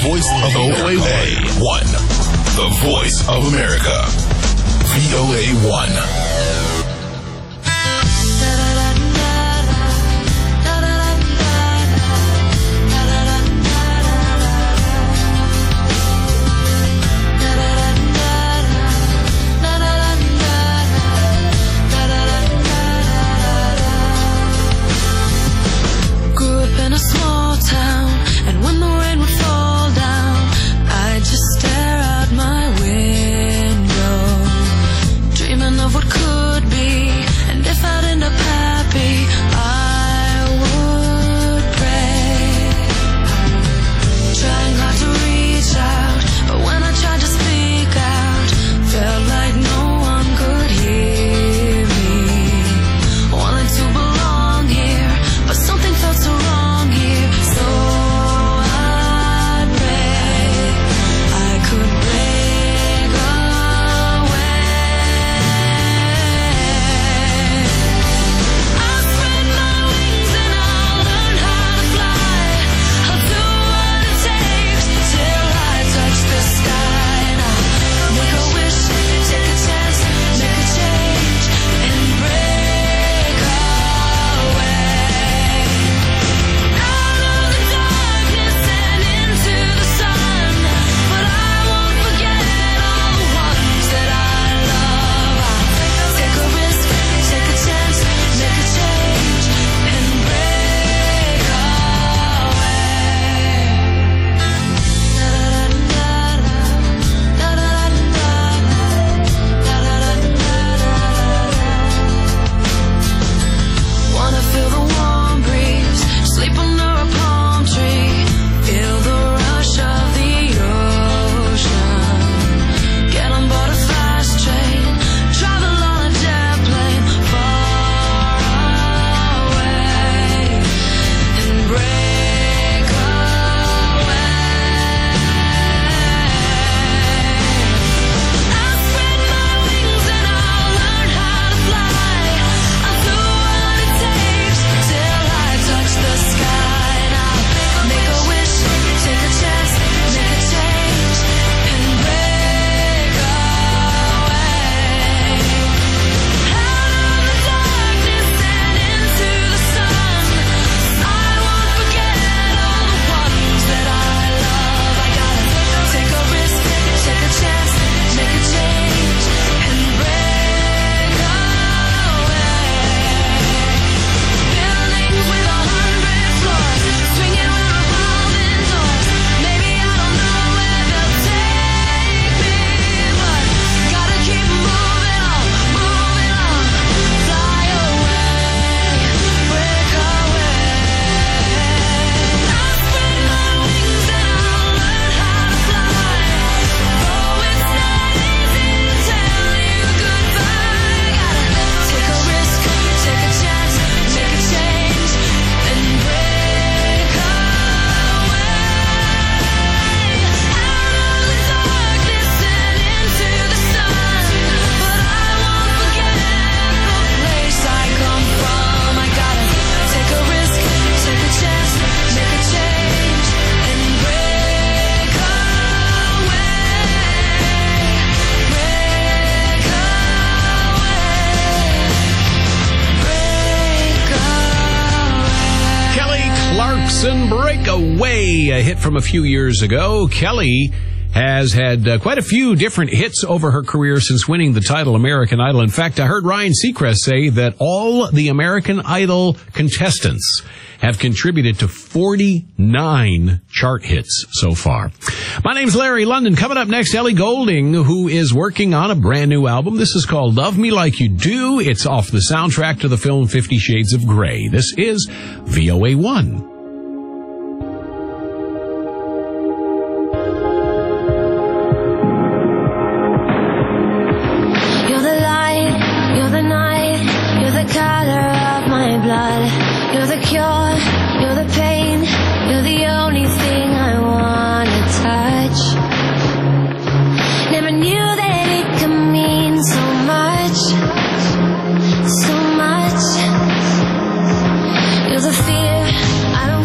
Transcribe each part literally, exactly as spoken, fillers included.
voice of O A one. The voice of America. V O A one. Breakaway, a hit from a few years ago. Kelly has had uh, quite a few different hits over her career since winning the title American Idol. In fact, I heard Ryan Seacrest say that all the American Idol contestants have contributed to forty-nine chart hits so far. My name's Larry London. Coming up next, Ellie Goulding, who is working on a brand new album. This is called Love Me Like You Do. It's off the soundtrack to the film Fifty Shades of Grey. This is V O A one. You're the cure, you're the pain, you're the only thing I want to touch. Never knew that it could mean so much, so much. You're the fear I don't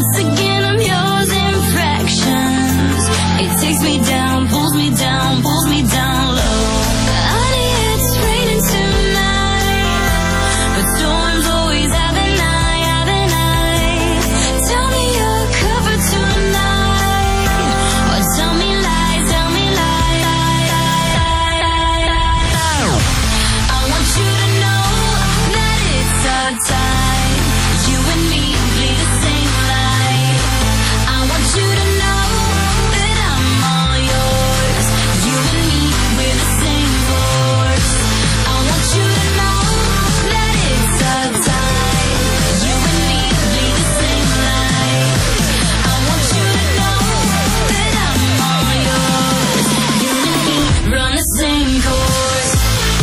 Once again I'm yours in fractions. It takes me down, pulls me down, pulls me down low. Honey, it's raining tonight, but storms always have an eye, have an eye. Tell me you're covered tonight, or tell me lies, tell me lies. I want you to know that it's our time. You and me bleed the same light. I want you to know that I'm all yours. You and me, we're the same force. I want you to know that it's our time. You and me bleed the same light. I want you to know that I'm all yours. You and me run the same course.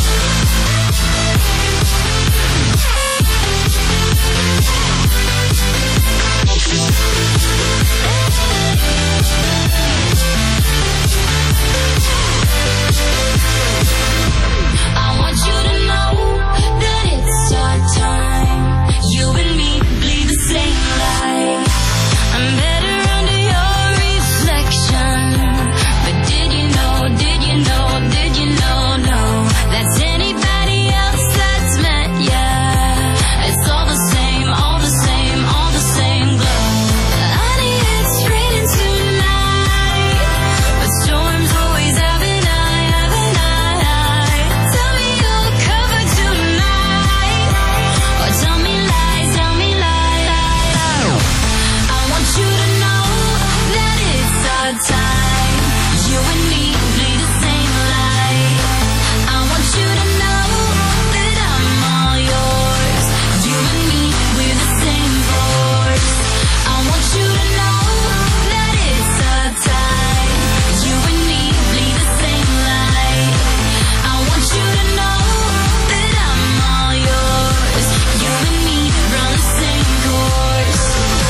I want you to know that it's our time. You and me bleed the same light. I'm better under your reflection. But did you know, did you know, did you know, no, that's anybody else that's met ya. It's all the same, all the same, all the same glow. Honey, it's raining tonight, but storms always have an eye, have an eye. Tell me you're covered tonight, or tell me lies, tell me lies. I want you to know that it's our time. You and me bleed the same light. I want you to know that I'm all yours. You and me, we're the same force. I want you to know that it's our time. You and me bleed the same light. I want you to know that I'm all yours. You and me run the same course.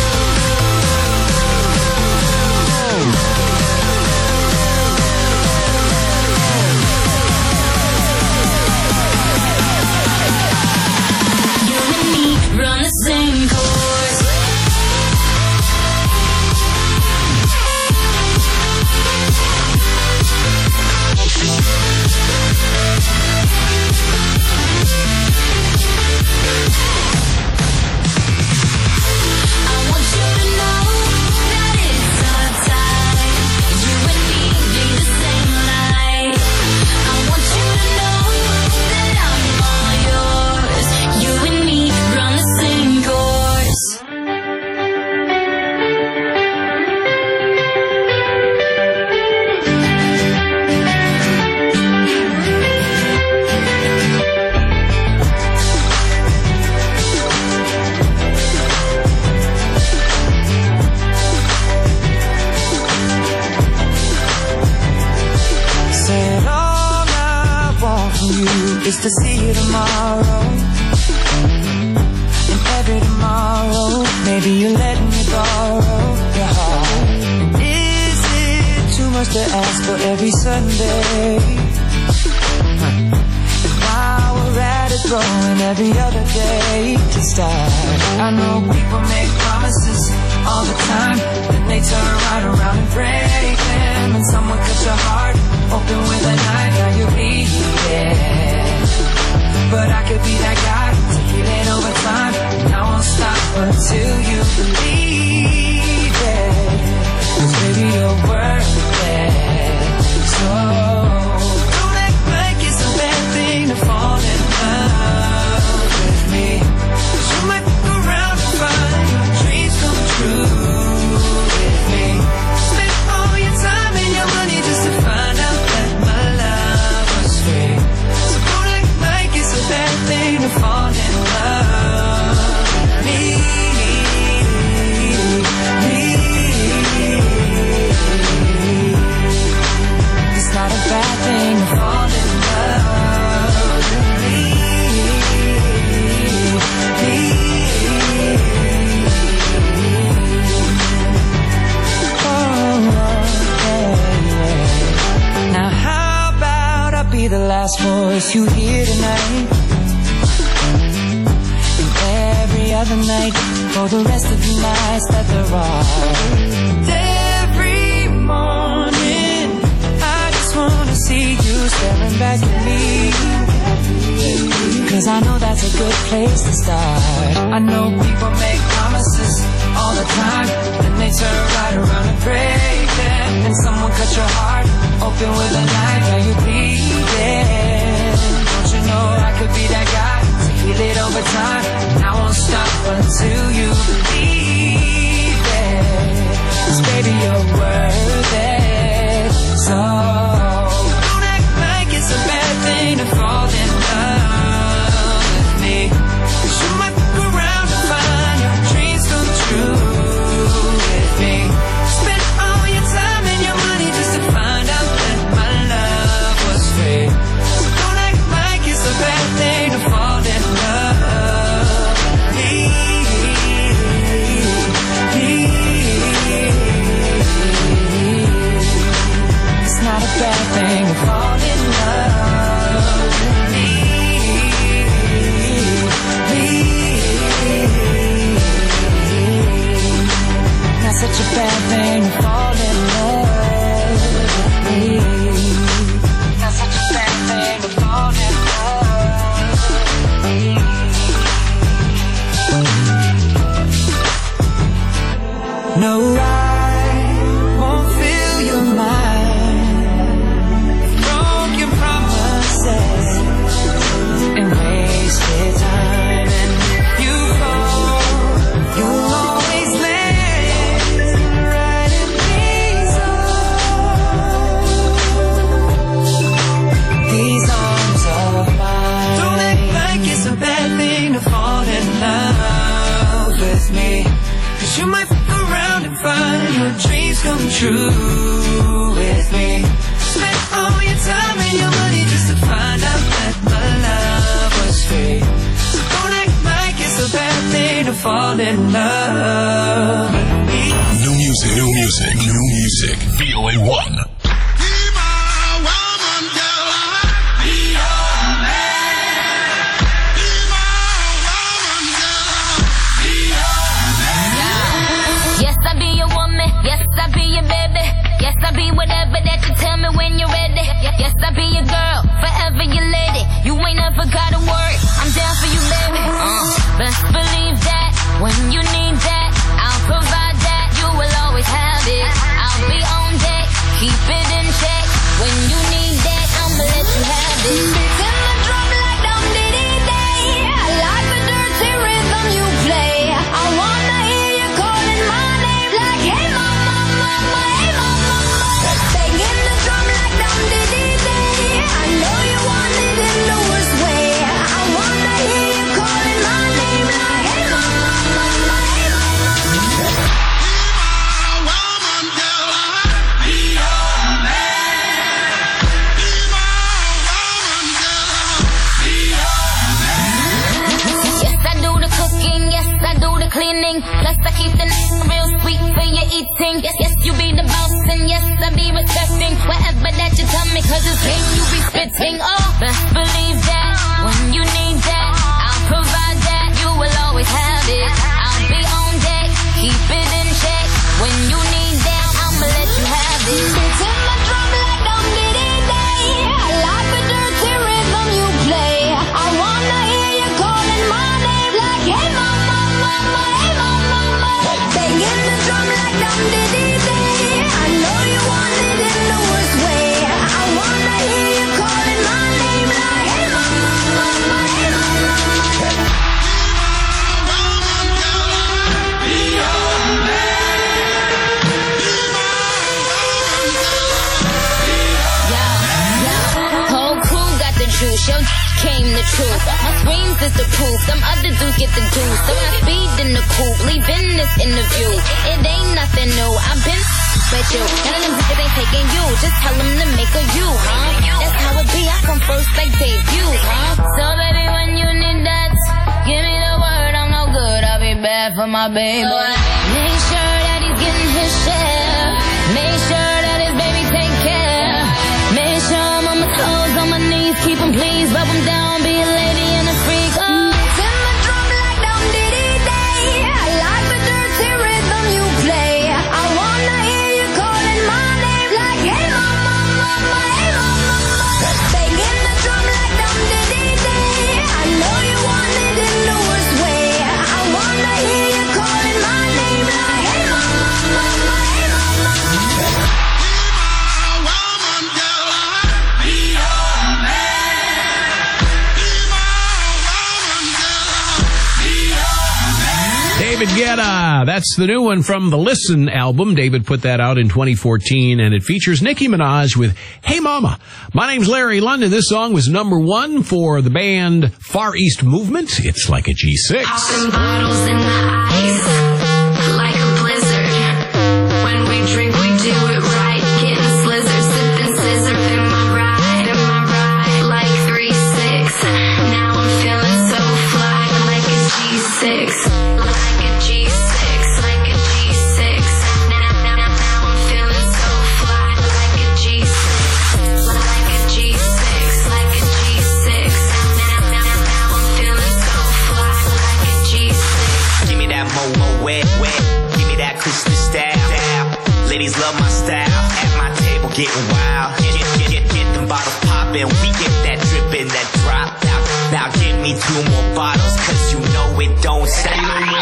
You and me run the same course. I want you to know that it's our time. You and me bleed the same light. I want you to know that I'm all yours. You and me run the same course. Said all I want from you is to see you tomorrow. And every tomorrow, maybe you let me borrow your heart. Is it too much to ask for every Sunday? And while we're at it, throwing every other day to start. I know people make promises all the time, then they turn right around and break them. And someone cuts your heart open with a knife, now you're bleeding. But I could be that guy to heal it over time, and I won't stop until you believe it. 'Cause baby, you're worth it. So don't act like it's a bad thing to fall in love with me. 'Cause you might fuck around and find your dreams come true with me. Spend all your time and your money just to find out that my love was free. So don't act like it's a bad thing to fall in love with me. Me. It's not a bad thing to fall in love with me. Me. Oh, yeah, yeah. Now how about I be the last voice you hear tonight? And every other night for the rest of the nights that there are. Every morning, I just wanna see you staring back at me. Cause I know that's a good place to start. I know people make promises all the time, then they turn right around and break them. And someone cut your heart open with a knife, now you bleeding. Don't you know I could be that guy to heal it over time? And I won't stop until you believe it. Cause baby, you're worth it. So don't act like it's a bad thing to fall in love with me. Cause you might fuck around and find your dreams come true with me. Spend all your time and your money just to find out that my love was free. So don't act like it's a bad thing to fall in love with me. It's not a bad thing to fall in love with me. Not such a bad thing to fall in love with me. Not such a bad thing to fall in love with me. No, I won't fill your mind with broken promises and wasted time. And if you fall, you'll always land right in these arms, these arms of mine. Don't act like it's a bad thing to fall in love with me. Cause you might fuck around and find your dreams come true with me. Spend all your time and your money just to find out that my love was free. So don't act like it's a bad thing to fall in love with me. New music, new music, new music. V O A one. Yes, I be your woman. Yes, I be your baby. Yes, I be whatever that you tell me when you're ready. Yes, I be your girl, forever your lady. You ain't never gotta worry, I'm down for you, baby. Uh, best believe that when you need that, I'll provide that. You will always have it. I'll be on deck, keep it in check. When you need that, I'ma let you have it. Beats in the drum like dum diddy day. I like the dirty rhythm you play. I wanna hear you calling my name like, hey mama, mama, hey mama, mama. Banging the drum like dum diddy day. I know you want it in the worst way. I wanna hear you calling my name like, hey mama, mama, hey mama. Yes, I do the cooking, yes, I do the cleaning. Plus I keep the n- real sweet for your eating. Yes, yes, you be the boss and yes, I be respecting whatever that you tell me, cause it's game you be spitting. Oh, best believe that when you need that, I'll provide that. You will always have it. I'll be on deck, keep it in check. When you need that, I'ma let you have it. Beats in the drum like dum diddy day. I like the dirty rhythm you play. I wanna hear you calling my name like, hey mama, mama, hey mama, mama. Banging the drum like dum diddy day. I know you want it in the worst way. I wanna hear you calling my name like, hey mama, mama, hey mama, mama. Whole crew got the juice, yo came the truth. My screams is the proof, some other dudes get the juice. So I speed in the coupe, leaving this interview. It ain't nothing new, I've been with you. None of them bitches ain't taking you, just tell them to make a you, huh? That's how it be, I come first like debut, huh? So baby, when you need that, give me the word, I'm no good, I'll be bad for my baby. Make sure that he's getting his share. Make sure that his baby take care. Make sure I'm on my toes, on my knees, keep him please, rub him down, be a lady and a freak. Oh, it's in the drum like dum diddy day. I like David Guetta. That's the new one from the Listen album. David put that out in twenty fourteen, and it features Nicki Minaj with Hey Mama. My name's Larry London. This song was number one for the band Far East Movement. It's like a G six. Popping bottles in the ice, like a blizzard. When we drink, we do it right. Getting slizzard, sipping scissor. In my ride, in my ride, like three six. Now I'm feeling so fly, like a G six. Like a G six, like a G six. Now, now, now, now I'm feeling so fly, like a G six. Like a G six, like a G six. Now, now, now, now I'm feeling so fly, like a G six. Give me that mo-mo wet, wet. Give me that Christmas style. Ladies love my style. At my table getting wild. Get, get, get, get, get them bottles poppin'. We get that drippin', that drop out. Now give me two more bottles, cause you know it don't stop. Hell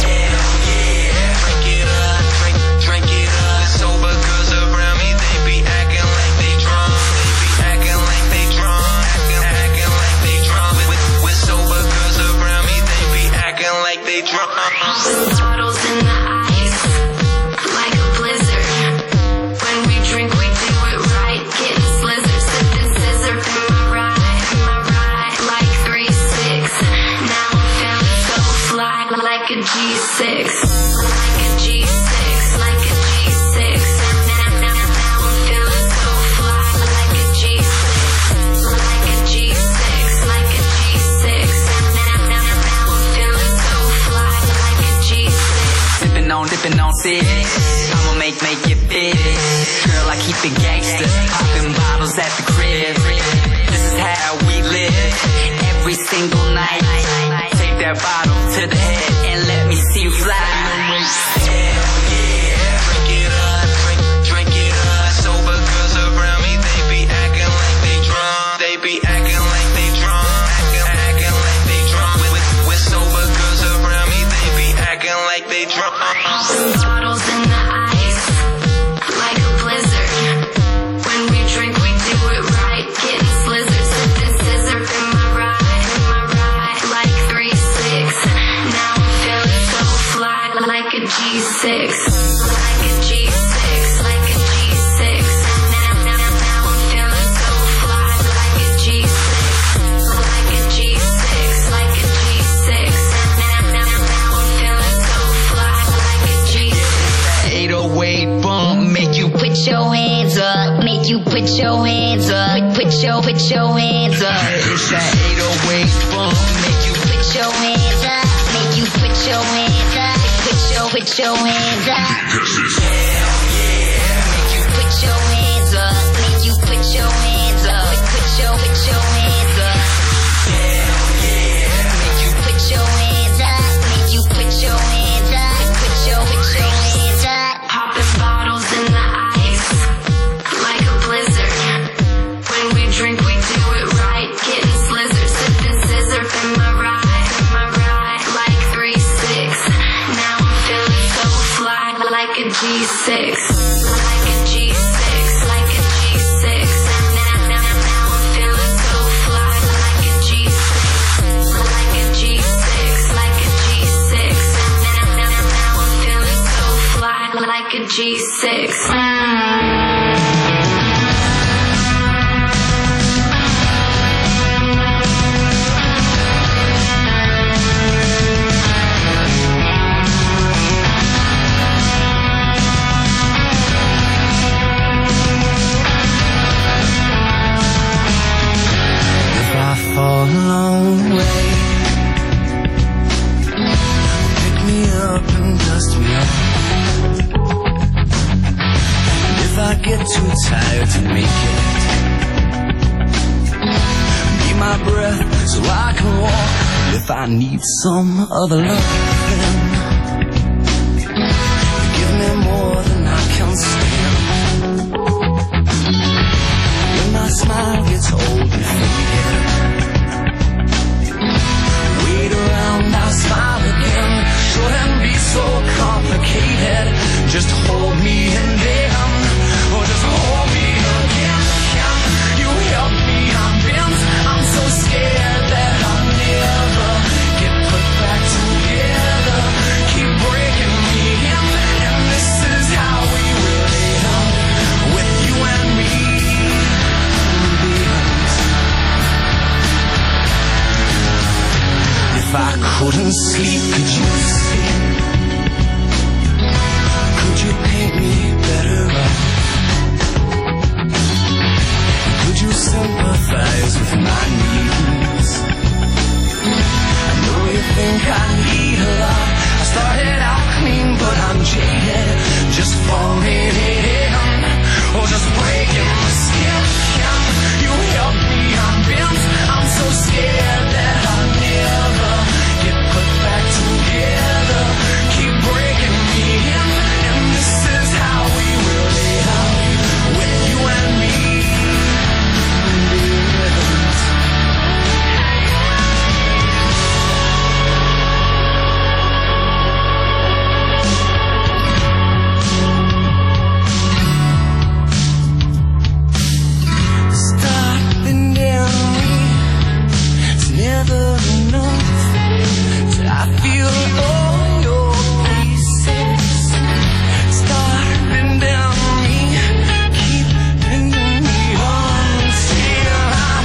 yeah, drink it up, drink, drink it up. Sober girls around me, they be acting like they drunk. They be acting like they drunk. Acting, acting like they drunk. With, with sober girls around me, they be acting like they drunk. Bottles in the ice, like a blizzard. When we drink, we do it right. Getting slizzard, sipping scissor. In my ride, in my ride, like three six. Now I'm feeling so fly, like a G six. Like a G six, like a G six. Now, now, now I'm feeling so fly, like a G six. Like a G six, like a G six. Now, now, now I'm feeling so fly, like a G six. Sipping on, dipping on six. I'ma make, make it big. Girl, I keep it gangster. Popping bottles at the crib. This is how we live. Every single night. Take that bottle to the head and let me see you fly. Hell yeah, drink it up, drink, drink it up. Sober girls around me, they be acting like they drunk. They be acting like they drunk. Acting, acting like they drunk. With, with sober girls around me, they be acting like they drunk. Bottles in the ice, like a blizzard. When we drink, we do it right. Getting slizzard, sipping scissor. In my ride, in my ride, like three six. Now I'm feeling so fly, like a G six. Like a G six, like a G six. Now, now, now I'm feeling so fly, like a G six. Like a G six, like a G six. Now, now, now I'm feeling so fly, like a G six. eight oh eight bump, make you Put your hands up, make you put your hands up, put your, put your hands up. It's that eight oh eight bump, make you Put your hands up, make you put your hands up, put your, put your hands up. hell yeah. Make you put your hands up, make you put your hands up, put your, put your hands up. Hell yeah. Make you put your hands up, make you put your hands up, put your, put your hands up. Popping bottles in the ice, like a blizzard. When we drink, we do it right. Getting slizzard, sipping scissor. In my ride, in my ride, like three six. Now I'm feeling so fly, like a G six. Like a G six, like a G six. Now, now, now I'm feeling so fly, like a G six. Like a G six, like a G six. Now, now, now I'm feeling so fly, like a G six. If I fall a long way, pick me up and dust me off. And if I get too tired to make it, be my breath so I can walk. If I need some other love, then give me more than I can stand. When my smile gets old and faded, wait around, I'll smile again. Shouldn't be so complicated. Just hold me and then, or just hold me again. Can you help me? I'm bent. I'm so scared that I'll never get put back together. if I couldn't sleep, could you see? Could you paint me better up? Could you sympathize with my needs? I know you think I need a lot. I started out clean, but I'm jaded, just falling in, or just breaking my skin. Can you help me? I'm bent, I'm so scared that I'll never get put back together. Keep breaking me in, and this is how we will live, with you and me. Never enough. I feel all your pieces starting down me, keep bending me on until I'm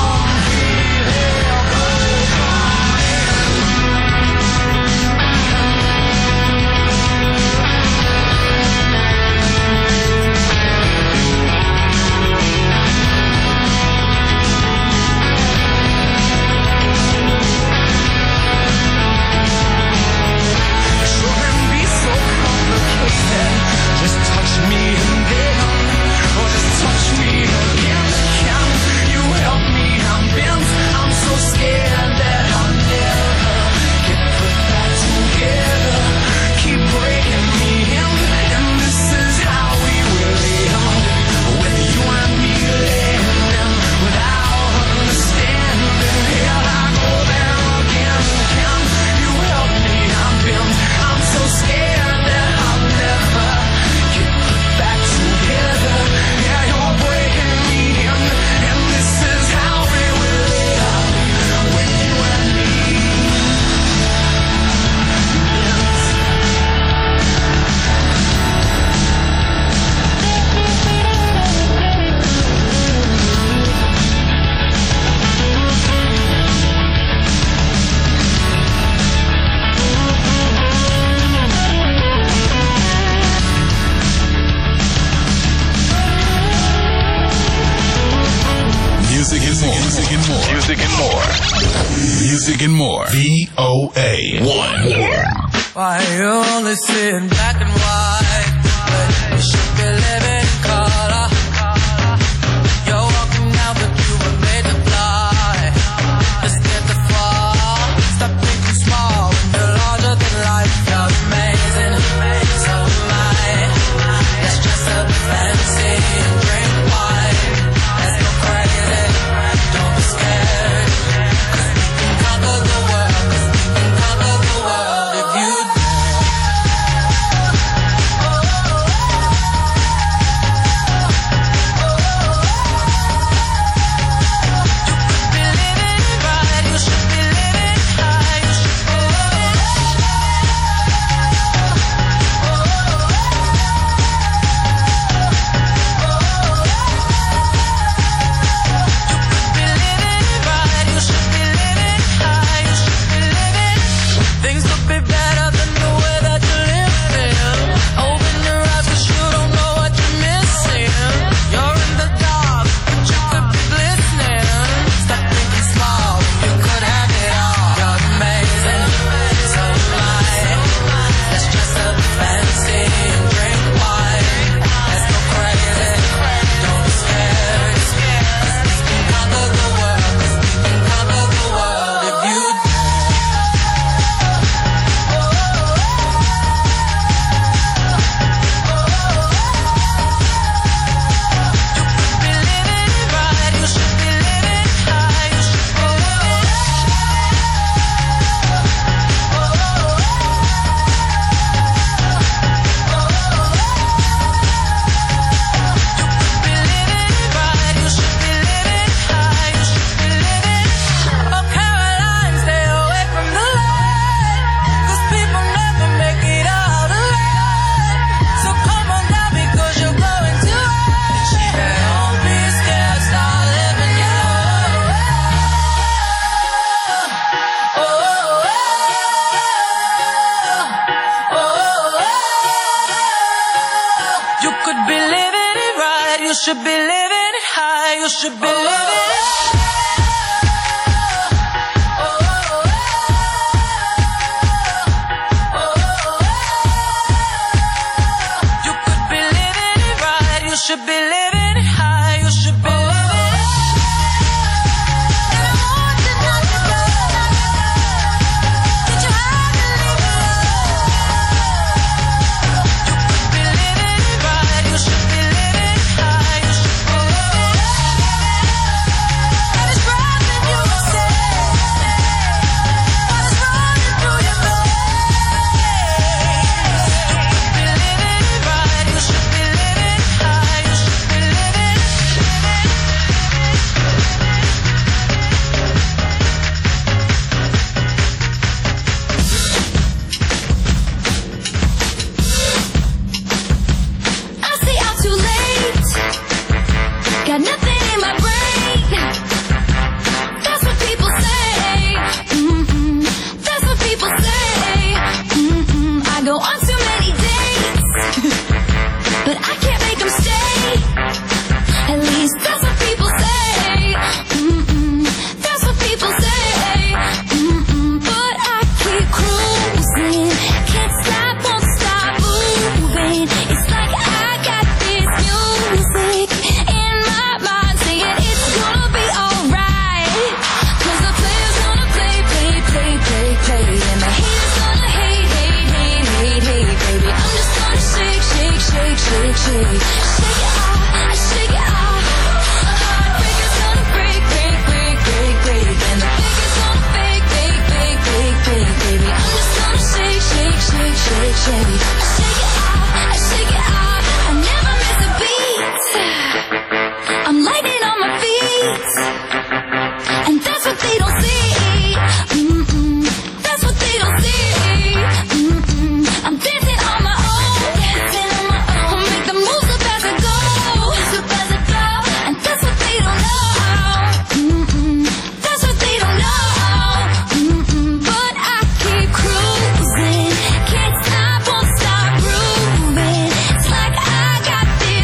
just touch me and then, or just touch me again. Can you help me? I'm bent, I'm so scared that I'll never get put back together. Keep breaking me in, and this is how we will live, with you and me living without understanding. Here I go there again. Can you help me? I'm bent, I'm so scared that I'll never get put back together. Yeah, you're breaking me in, and this is how we will live, with you and me. Music and more. Music and more. Music and more. Music and more. V O A one. Why you only sit black and white, but you should be living in color. You're walking out, but you were made to fly. Just get the fall. Stop thinking small when you're larger than life. You're amazing, so am I. Let's dress up fancy and drink wine. Let's go crazy, don't be scared. 'Cause we can conquer the world, 'cause we can conquer the world if you should be living it high. You should be living it high. You could be living it right. You should be living it high. You should be living it high. And I want to not to go. That you have to leave me alone. You could be living it right. You should be living it high. You should be living it high. What is wrong with you, say? What is running through your veins? You should be living it right. You should be living it high. You should be living it. I stay out too late. Got nothing in my brain. That's what people say. Mm-mm. That's what people say. Mm-mm. I go on too many dates, but I can't make them stay. At least that's what people say. Mm-mm. That's what people say. Mm-mm. But I keep cruising. Can't stop, won't stop moving. It's like I got this music in my mind saying it's gonna be alright. Cause the player's gonna play, play, play, play, play. And the haters gonna hate, hate, hate, hate, hate, baby. I'm just gonna shake, shake, shake, shake, shake. Shake it off, I shake it off. Heartbreaker's gonna break, break, break, break, break. And the biggest gonna fake, fake, fake, fake, fake, baby. I'm just gonna shake, shake, shake, shake, shake. Shake it off, I shake it off. I never miss a beat. I'm lightning on my feet. And that's what they don't see. Mm-mm. That's what they don't see. Mm-mm. I'm dancing on my own. Dancing on my own. Make the moves up as I go. Up as I go. And that's what they don't know. Mm-mm. That's what they don't know. Mm-mm. But I keep cruising. Can't stop, won't stop grooving. It's like I got this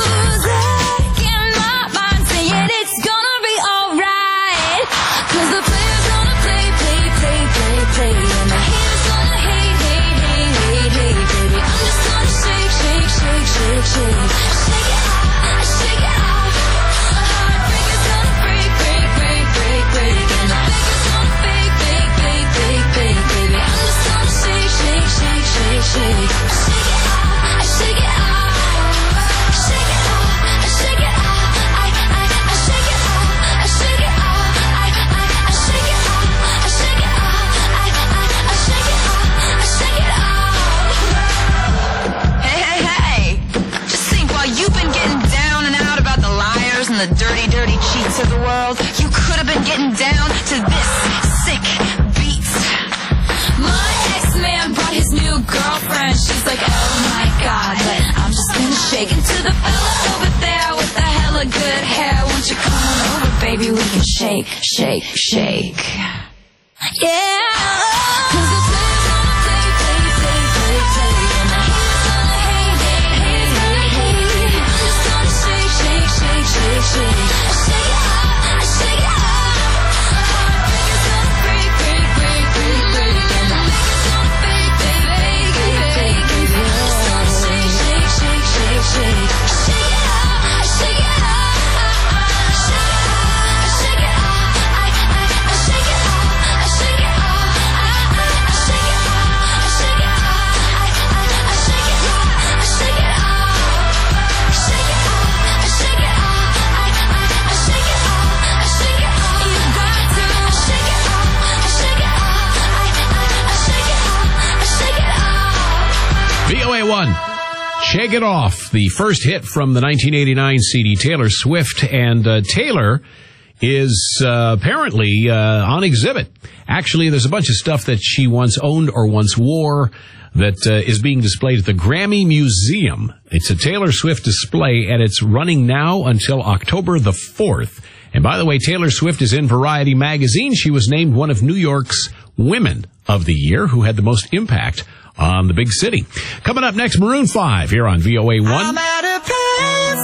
music in my mind saying it's gonna be alright. Cause the player's gonna play, play, play, play, play. And the haters gonna hate, hate, hate, hate, hate, baby. I'm just gonna shake, shake, shake, shake, shake. Shake it off, I shake it off. Heartbreaker's gonna break, break, break, break, break. And the biggest gonna fake, fake, fake, fake, fake, baby. I'm just gonna shake, shake, shake, shake, shake. Shake it off, I shake it off. Shake it off, I shake it off. I, I, I shake it off, I shake it off. I, I, I shake it off, I shake it off. I, I, I shake it off, I shake it off. Hey, hey, hey! Just think, while you've been getting down and out about the liars and the dirty, dirty cheats of the world, you could have been getting down to this sick beat. My ex-man brought his new girlfriend. She's like, oh my god, but I'm just gonna shake into the fella over there with the hella good hair. Won't you come on over, baby? We can shake, shake, shake. Yeah. Cause the player's gonna play, play, play, play, play. And the haters gonna hate, hate, hate, hate, hate. I'm just gonna shake, shake, shake, shake, shake. I shake it off, I shake it off. Heartbreaker's gonna break, break, break, break, break. And the biggest gonna fake, fake, fake, fake, fake, baby. I'm just gonna shake, shake, shake, shake, shake. Shake it off, I shake it off. Shake it off, I shake it off. I, I, I shake it off, I shake it off. I, I, I shake it off, I shake it off. I, I, I shake it off, I shake it off. Shake it off, I shake it off. I, I, I shake it off, I shake it off. You got to shake it off, I shake it off. I, I, I shake it off, I shake it off. V O A one. Shake It Off, the first hit from the nineteen eighty-nine C D Taylor Swift. And uh, Taylor is uh, apparently uh, on exhibit. Actually, there's a bunch of stuff that she once owned or once wore that uh, is being displayed at the Grammy Museum. It's a Taylor Swift display, and it's running now until October the fourth. And by the way, Taylor Swift is in Variety magazine. She was named one of New York's Women of the Year who had the most impact on the big city. Coming up next, Maroon five here on V O A one. I'm at a place so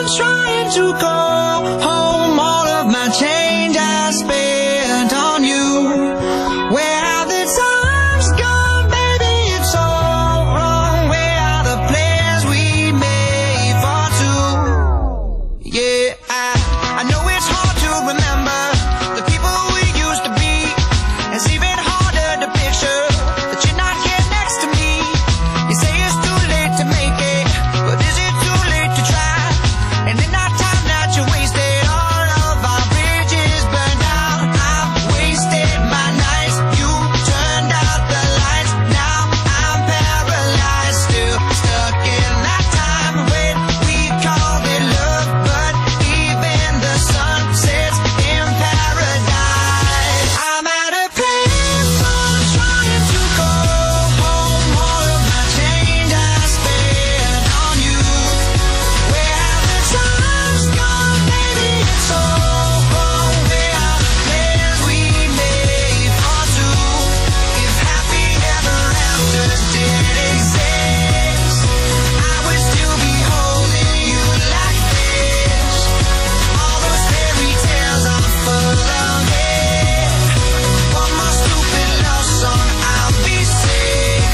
on trying to go home. All of my change I spent on you. Where have the times gone, baby? It's all wrong. Where are the plans we made for two? Yeah, I, I know it's hard to remember the people we used to be. It's even harder to picture that you're not here next to me. You say it's too late to make it, but is it too late to try? And in that time that you wasted, all of our bridges burned out. I've wasted my nights, you turned out the lights. Now I'm paralyzed, still stuck in that time when we called it love. But even the sun sets in paradise. I'm at a payphone trying to go home. All of my change I spent on you. Where have the times gone, baby? It's all wrong. Where are the plans we made for two? If happy ever after did exist, I would still be holding you like this. All those fairy tales are full of it. One more stupid love song, I'll be sick.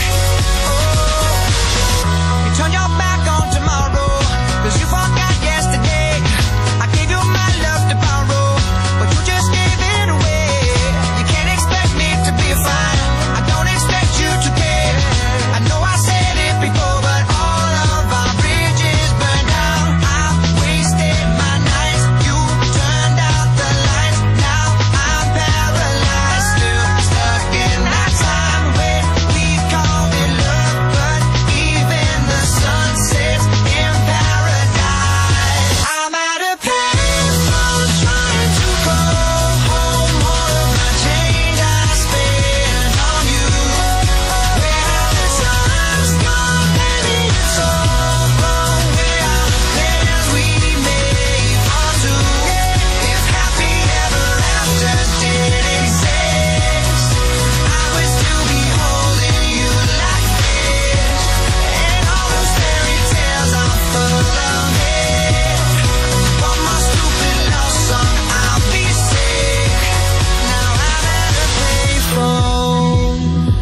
Oh, you turn your back on tomorrow, 'cause you forgot yesterday. I gave you my love to borrow, but you just gave it away. You can't expect me to be fine, I don't expect you to care. I know I said it before, but all of our bridges burned out. I've wasted my nights, you turned out the lights. Now I'm paralyzed, still stuck in that time when we called it love. But even the sun sets in paradise. I'm at a payphone trying to go home. All of my change I spent on you. Where have the times gone, baby? It's all wrong. Where are the plans we made for two? If happy ever after did exist, I would still be holding you like this. And all those fairy tales are full of it. One more stupid love song, I'll be sick. Now I'm at a payphone.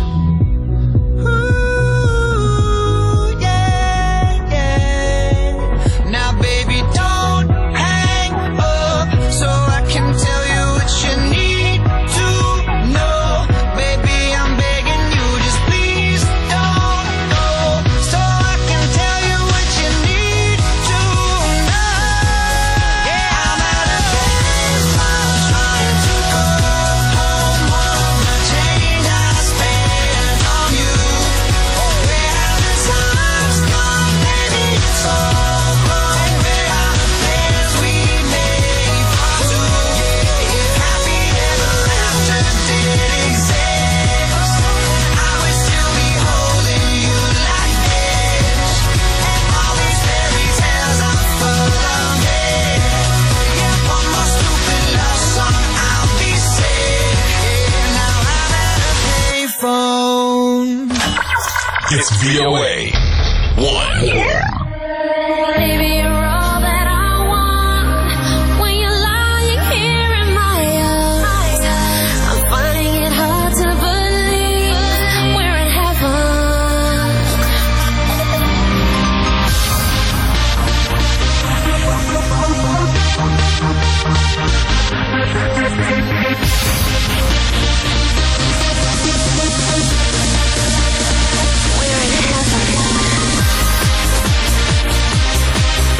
Ooh, yeah, yeah. Now baby, don't hang up, so I can tell you what you need to know. Baby, I'm begging you, just please don't go, so I can tell you what you need to know. Yeah, I'm at a payphone trying to go home. All of my change I spent on you. Where have the times gone, baby? It's all wrong. Where are the plans we made for two? If happy ever after did exist, I would still be holding you like this. And all these fairy tales are full of it. Yeah, one more stupid love song, I'll be sick. Now I'm at a payphone. It's V O A one. Baby, you're all that I want. When you're lying here in my arms, I'm finding it hard to believe we're in heaven. We're in heaven.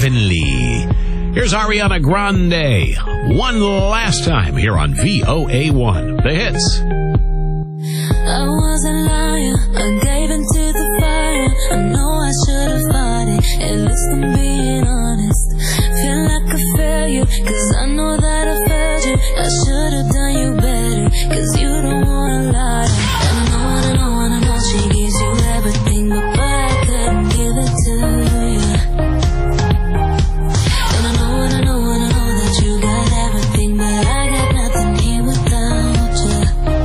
Heavenly. Here's Ariana Grande. One last time here on V O A one. The hits. I was a liar, I gave into the fire. I know I should have fought it, at least I'm being honest. Feel like a failure, cause I know that I failed you. I should have done you better, cause you don't wanna lie. And I know, and I know, and I know she gives you everything, but I couldn't give it to you. And I know, and I know, and I know that you got everything, but I got nothing here without you.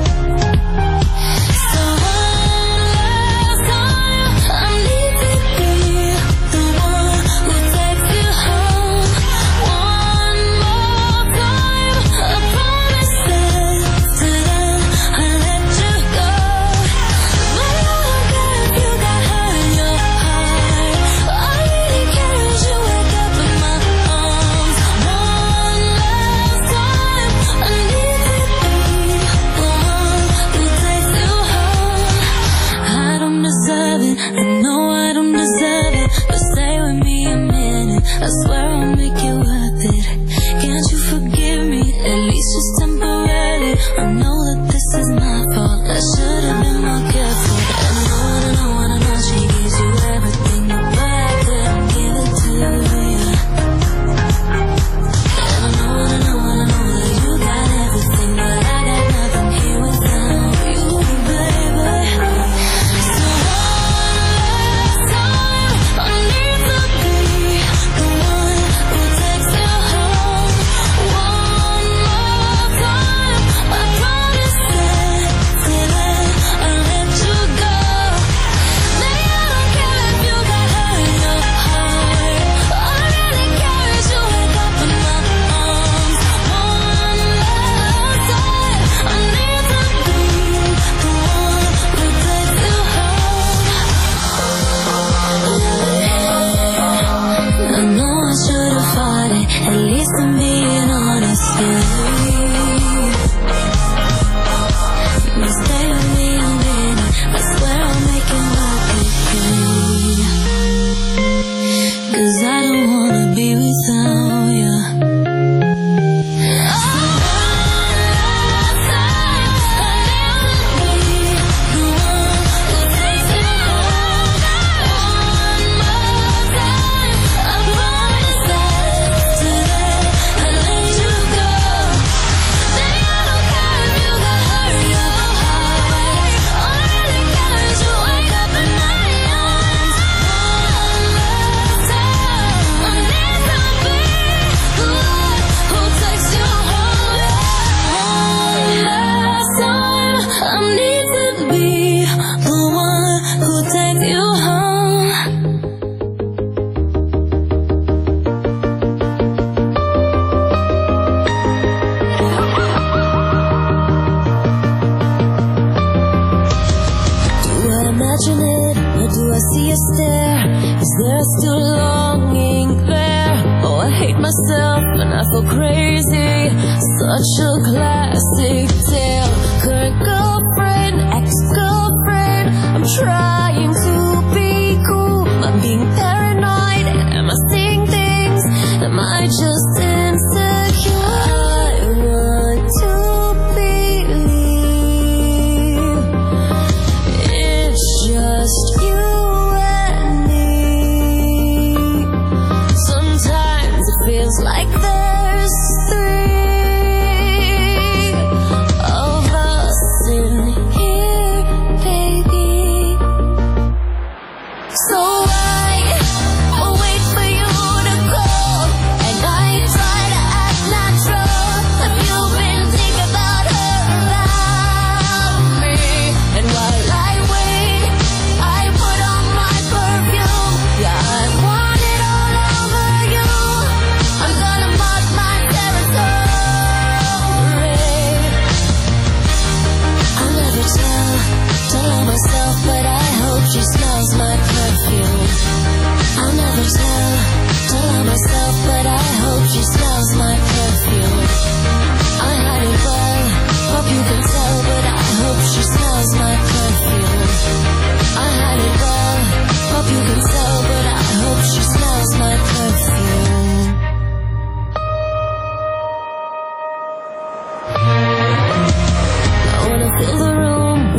So one last time, I need to be the one who takes you home. One more time, I promise that today I'll let you go. But I don't care if you got hurt in your heart. All I really care is you wake up in my arms. One last time, I need to be the one who takes you home. I don't deserve it, I know I don't deserve it, but stay with me a minute, I swear I'll make it worth it. Can't you forgive me, at least just temporarily? I know that this is my fault, I should have been more careful. And I know, and I know, and I know she gives you everything, but I couldn't give it to you. And I know, and I know, and I know that you got everything, but I got nothing here without you, baby. So one last time, I need to be the one who takes you home. One more time, I promise that today I'll let you go. Maybe I don't care if you got hurt in your heart. All I really care is you wake up in my arms. One last time, I need to be the one who takes you home. I know I should have fought it, at least I'm being honest. But stay with me a minute, I swear I'll make it worth it. Cause I don't wanna be without you. So one last time, I need to be the one who takes you home. One more time, I promise that today I'll let you go. Baby, I don't care if you got hurt in your heart. All I really care is you wake up in my arms. One last time, I need to be the one who takes you home. One last time, I need to be the one who takes you home. Do I imagine it, or do I see a stare? Is there still longing there? Oh, I hate myself and I feel crazy. Such a classic tale. Current girlfriend, ex-girlfriend. I'm trying to be cool. I'm being paranoid. Am I seeing things? Am I just insecure? I want to believe it's just you and me. Sometimes it feels like there's three of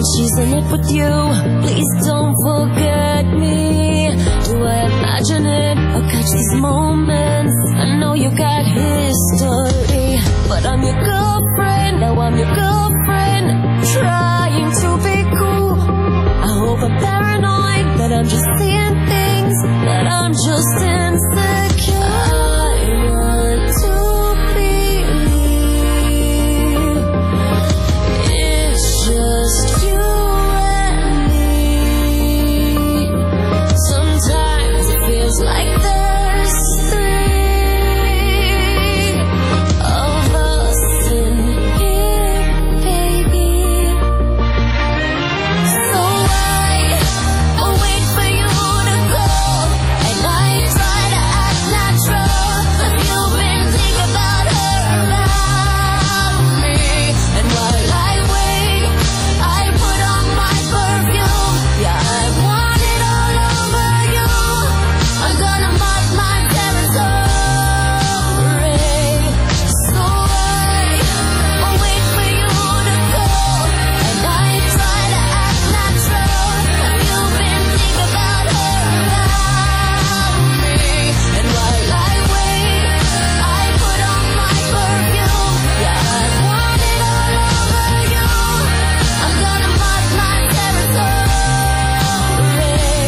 when she's in it with you. Please don't forget me. Do I imagine it or catch these moments? I know you got history, but I'm your girlfriend. Now I'm your girlfriend, trying to be cool. I hope I'm paranoid, that I'm just seeing things, that I'm just insecure. I want to believe it's just you and me. Sometimes it feels like there's three of us in here, baby. So I will wait for you to go, and I try to act natural, but you've been thinking about her around me. And while I wait, I put on my perfume. Yeah, I want it all over you. I'm gonna mark my territory. So I will wait for you to go, and I try to act natural, but you've been thinking about her around me. And while I wait, I put on my perfume. Yeah, I want it all over you. I'm gonna mark my territory.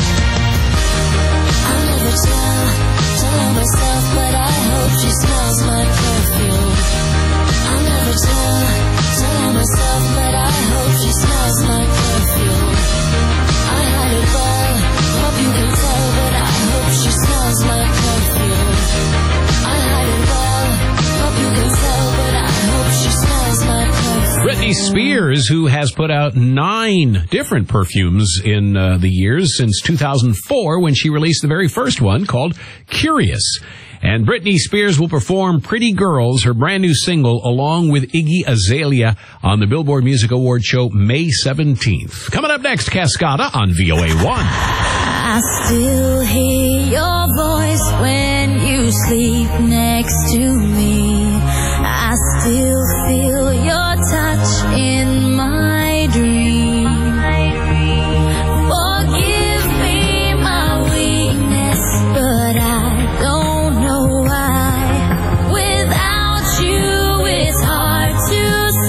I'll never tell, tell her myself, but I hope she smells my perfume. I'll never tell, tell her myself, but I hope she smells my perfume. I hide it well, hope you can tell, but I hope she smells my perfume. I hide it well, hope you can tell, but I hope she smells my perfume. Britney Spears, who has put out nine different perfumes in uh, the years since two thousand four, when she released the very first one called Curious. And Britney Spears will perform Pretty Girls, her brand new single, along with Iggy Azalea on the Billboard Music Award show May seventeenth. Coming up next, Cascada on V O A one. I still hear your voice when you sleep next to me. I still feel your touch in my dream. Forgive me my weakness, but I don't know why. Without you, it's hard to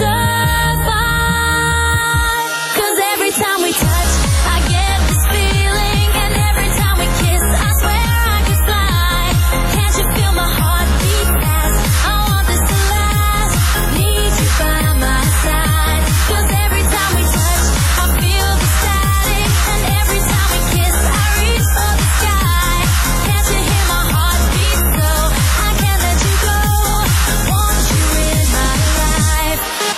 survive. 'Cause every time we touch, I get this feeling, and every time we kiss, I swear I could fly. Can't you feel my heart beat fast? I want this to last. Need you by my side. 'Cause every time we touch, I feel the static, and every time we kiss, I reach for the sky. Can't you hear my heart beat so? I can't let you go. Want you in my life.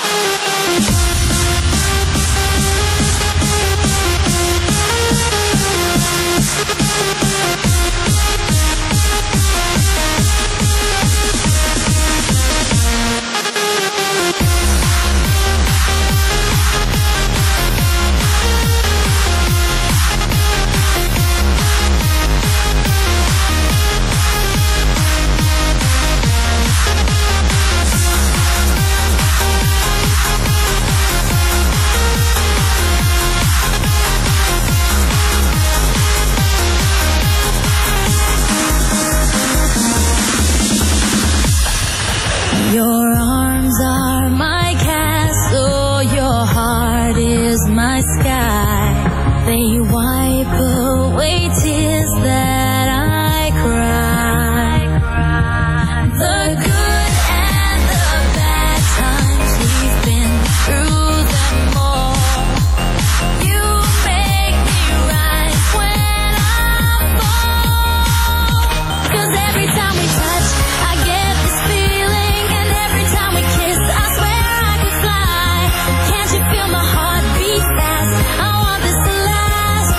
Your arms are my castle, your heart is my sky. They wipe away tears that I cry. The good and the bad times, we've been through them all. You make me rise when I fall. 'Cause every time we touch, I get this feeling, and every time we kiss, I swear I could fly. Can't you feel my heart beat fast? I want this to last.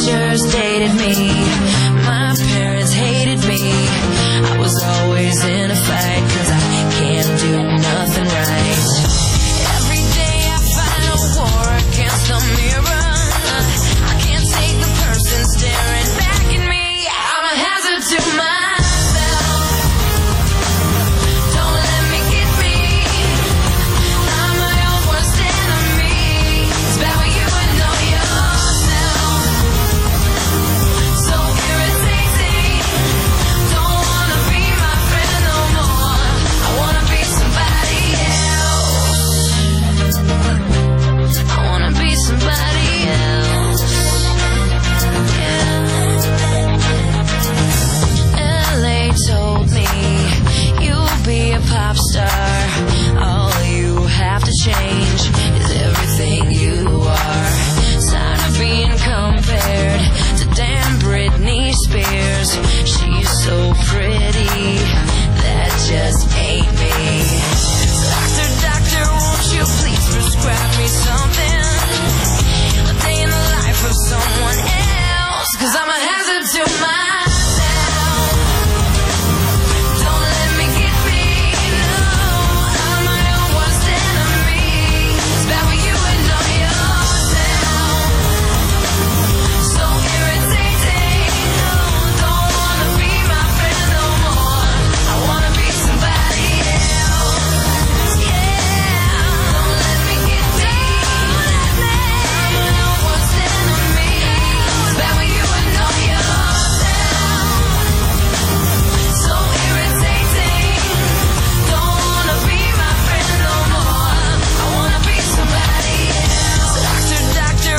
pictures dated me.